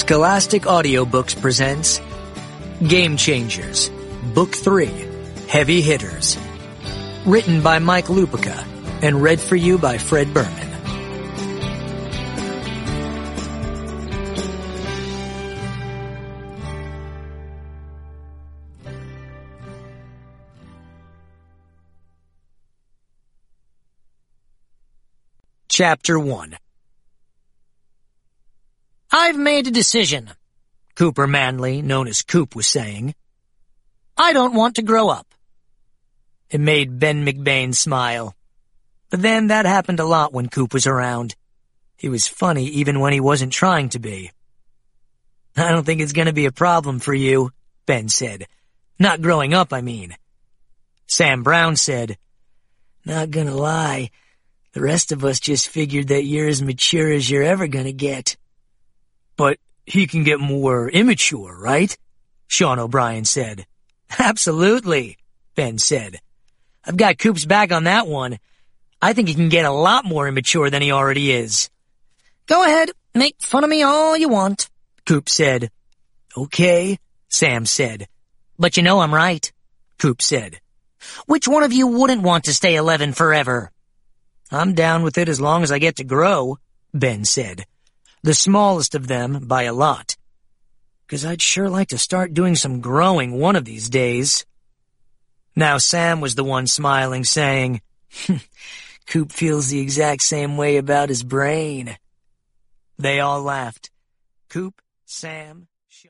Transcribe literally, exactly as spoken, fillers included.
Scholastic Audiobooks presents Game Changers, Book three, Heavy Hitters. Written by Mike Lupica and read for you by Fred Berman. Chapter one. I've made a decision, Cooper Manley, known as Coop, was saying. I don't want to grow up. It made Ben McBain smile. But then that happened a lot when Coop was around. He was funny even when he wasn't trying to be. I don't think it's going to be a problem for you, Ben said. Not growing up, I mean. Sam Brown said, Not gonna lie, the rest of us just figured that you're as mature as you're ever gonna get. But he can get more immature, right? Sean O'Brien said. Absolutely, Ben said. I've got Coop's back on that one. I think he can get a lot more immature than he already is. Go ahead, make fun of me all you want, Coop said. Okay, Sam said. But you know I'm right, Coop said. Which one of you wouldn't want to stay eleven forever? I'm down with it as long as I get to grow, Ben said. The smallest of them by a lot. 'Cause I'd sure like to start doing some growing one of these days. Now Sam was the one smiling, saying, Coop feels the exact same way about his brain. They all laughed. Coop, Sam,